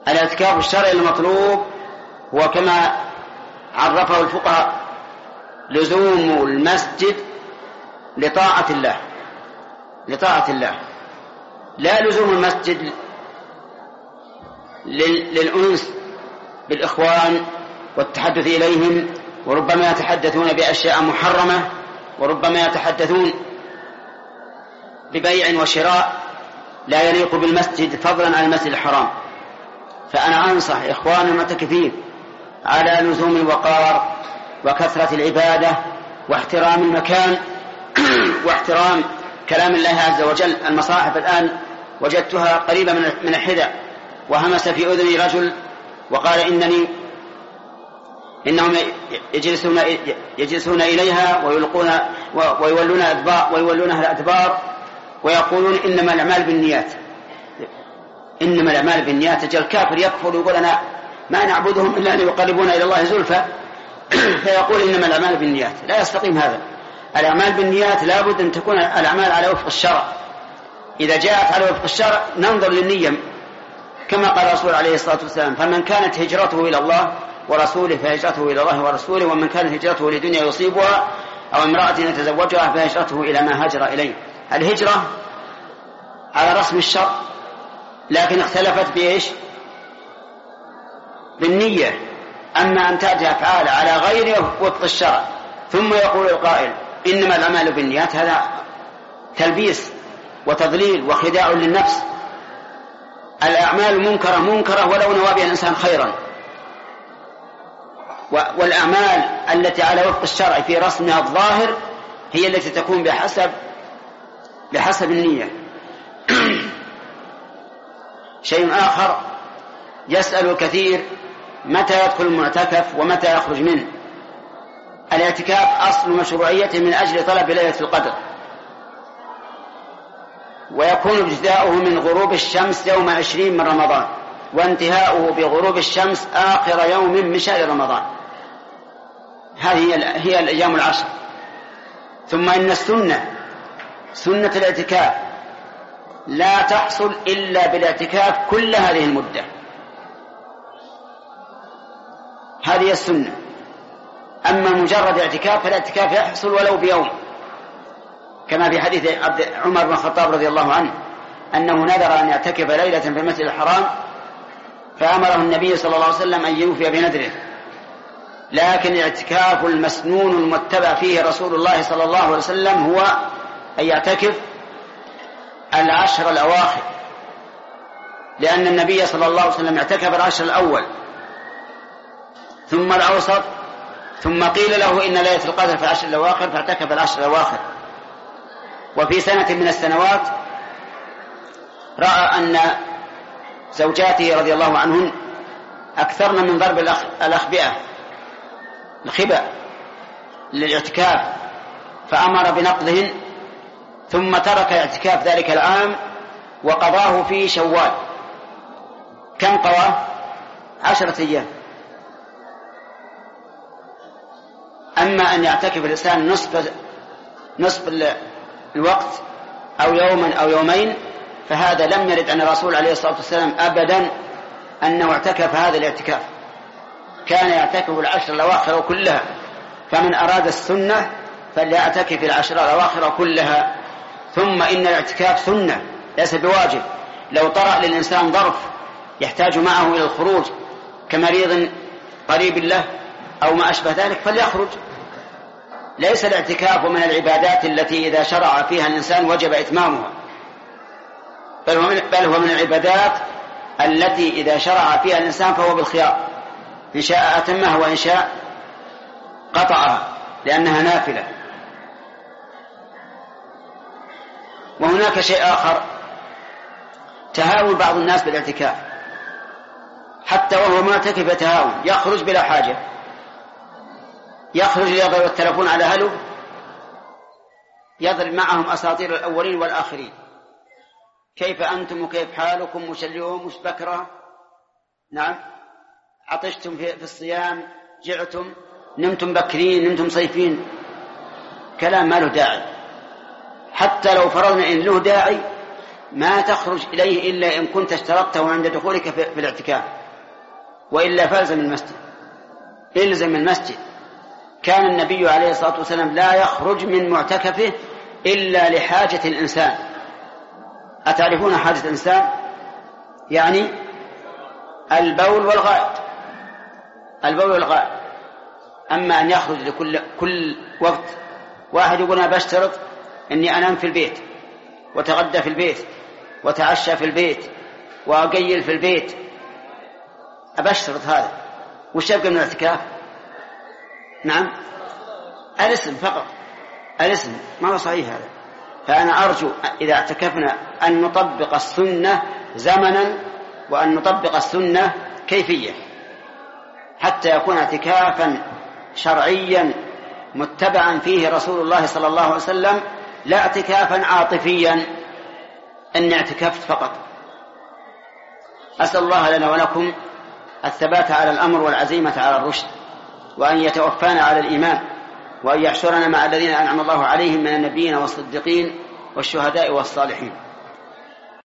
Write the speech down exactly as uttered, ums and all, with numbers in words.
الاعتكاف الشرعي المطلوب هو كما عرفه الفقهاء لزوم المسجد لطاعة الله لطاعة الله لا لزوم المسجد للأنس بالإخوان والتحدث إليهم، وربما يتحدثون بأشياء محرمة، وربما يتحدثون ببيع وشراء لا يليق بالمسجد فضلا عن المسجد الحرام. فأنا أنصح إخواني المعتكفين على لزوم الوقار وكثرة العبادة واحترام المكان واحترام كلام الله عز وجل. المصاحف الآن وجدتها قريبة من الحذاء، وهمس في أذني رجل وقال إنني إنهم يجلسون, يجلسون إليها ويلقون ويولون أدبار ويولونها الأدبار ويقولون إنما الأعمال بالنيات إنما الأعمال بالنيات. أجل الكافر يكفر يقول أنا ما نعبدهم إلا أن يقربونا إلى الله زلفى فيقول إنما الأعمال بالنيات. لا يستقيم هذا. الأعمال بالنيات لابد أن تكون الأعمال على وفق الشرع. إذا جاءت على وفق الشرع ننظر للنية كما قال الرسول عليه الصلاة والسلام فمن كانت هجرته إلى الله ورسوله فهجرته إلى الله ورسوله، ومن كانت هجرته لدنيا يصيبها أو امرأة يتزوجها فهجرته إلى ما هاجر إليه. الهجرة على رسم الشرع لكن اختلفت بإيش؟ بالنية. أما أن تأتي أفعال على غير وفق الشرع ثم يقول القائل إنما الأعمال بالنيات، هذا تلبيس وتضليل وخداع للنفس. الأعمال منكرة منكرة ولو نوى بها الإنسان خيرا، والأعمال التي على وفق الشرع في رسمها الظاهر هي التي تكون بحسب بحسب النية. شيء آخر يسأل الكثير متى يدخل المعتكف ومتى يخرج منه. الاعتكاف أصل مشروعيته من أجل طلب ليلة القدر، ويكون ابتداؤه من غروب الشمس يوم عشرين من رمضان وانتهاؤه بغروب الشمس آخر يوم من شهر رمضان. هذه هي الأيام العشر. ثم إن السنة سنة الاعتكاف لا تحصل إلا بالاعتكاف كل هذه المدة. هذه السنة. أما مجرد اعتكاف فالاعتكاف يحصل ولو بيوم، كما في حديث عمر بن الخطاب رضي الله عنه أنه نذر أن يعتكف ليلة في المسجد الحرام فأمره النبي صلى الله عليه وسلم أن يوفي بنذره. لكن الاعتكاف المسنون المتبع فيه رسول الله صلى الله عليه وسلم هو أن يعتكف العشر الأواخر، لأن النبي صلى الله عليه وسلم اعتكف العشر الأول ثم الأوسط ثم قيل له إن ليلة القدر في العشر الأواخر فاعتكف العشر الأواخر. وفي سنة من السنوات رأى أن زوجاته رضي الله عنهن أكثرن من ضرب الأخبئة الخبأ للاعتكاف فأمر بنقضهن، ثم ترك اعتكاف ذلك العام وقضاه في شوال. كم قضاه؟ عشرة أيام. أما أن يعتكف الإنسان نصف نصف الوقت أو يوما أو يومين فهذا لم يرد عن الرسول عليه الصلاة والسلام أبدا أنه اعتكف هذا الاعتكاف. كان يعتكف العشر الأواخر كلها. فمن أراد السنة فليعتكف العشر الأواخر كلها. ثم إن الاعتكاف سنة ليس بواجب. لو طرأ للإنسان ظرف يحتاج معه إلى الخروج كمريض قريب له أو ما أشبه ذلك فليخرج. ليس الاعتكاف من العبادات التي إذا شرع فيها الإنسان وجب إتمامها، بل هو من العبادات التي إذا شرع فيها الإنسان فهو بالخيار، إن شاء أتمها وإن شاء قطعها لأنها نافلة. وهناك شيء آخر، تهاون بعض الناس بالاعتكاف حتى وهو معتكف يتهاون، يخرج بلا حاجة، يخرج ليضرب التلفون على أهله، يضرب معهم أساطير الأولين والآخرين، كيف أنتم وكيف حالكم وش اليوم وش بكرة، نعم عطشتم في الصيام، جعتم، نمتم بكرين، نمتم صيفين. كلام ما له داعي. حتى لو فرضنا إن له داعي ما تخرج إليه إلا إن كنت اشترطته عند دخولك في الاعتكاف، وإلا فالزم المسجد، إلزم المسجد. كان النبي عليه الصلاة والسلام لا يخرج من معتكفه إلا لحاجة الإنسان. أتعرفون حاجة الإنسان؟ يعني البول والغائط، البول والغائط. أما أن يخرج لكل كل وقت، واحد يقول أنا بشترط أني أنام في البيت وتغدى في البيت وتعشى في البيت وأقيل في البيت، أبشترط هذا، وش يبقى من الاعتكاف؟ نعم الاسم فقط، الاسم، ما هو صحيح هذا. فأنا أرجو إذا اعتكفنا أن نطبق السنة زمنا وأن نطبق السنة كيفية، حتى يكون اعتكافا شرعيا متبعا فيه رسول الله صلى الله عليه وسلم، لا اعتكافا عاطفيا أن اعتكفت فقط. أسأل الله لنا ولكم الثبات على الأمر والعزيمة على الرشد، وأن يتوفانا على الإيمان، وأن يحشرنا مع الذين أنعم الله عليهم من النبيين والصديقين والشهداء والصالحين.